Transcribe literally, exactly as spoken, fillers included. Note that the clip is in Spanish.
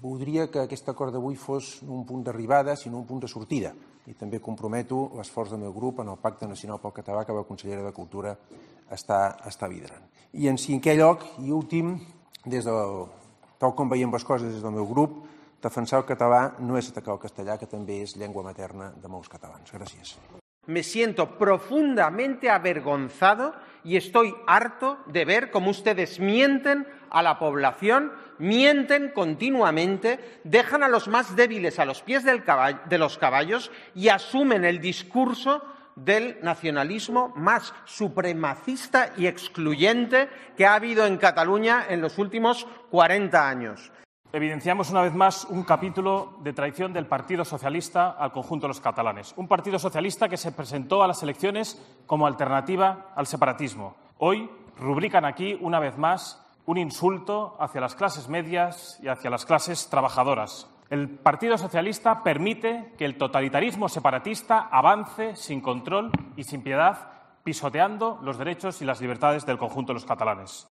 voldria que aquest acord d'avui fos no un punt d'arribada, sinó un punt de sortida. I també comprometo l'esforç del meu grup en el Pacte Nacional pel Català que la consellera de Cultura està, està liderant. I en cinquè lloc i últim, des del, tal com veiem les coses des del meu grup, defensar el català no és atacar el castellà, que també és llengua materna de molts catalans. Gràcies. Me siento profundamente avergonzado y estoy harto de ver cómo ustedes mienten a la población, mienten continuamente, dejan a los más débiles a los pies del caballo, de los caballos y asumen el discurso del nacionalismo más supremacista y excluyente que ha habido en Cataluña en los últimos cuarenta años. Evidenciamos una vez más un capítulo de traición del Partido Socialista al conjunto de los catalanes. Un Partido Socialista que se presentó a las elecciones como alternativa al separatismo. Hoy rubrican aquí, una vez más, un insulto hacia las clases medias y hacia las clases trabajadoras. El Partido Socialista permite que el totalitarismo separatista avance sin control y sin piedad, pisoteando los derechos y las libertades del conjunto de los catalanes.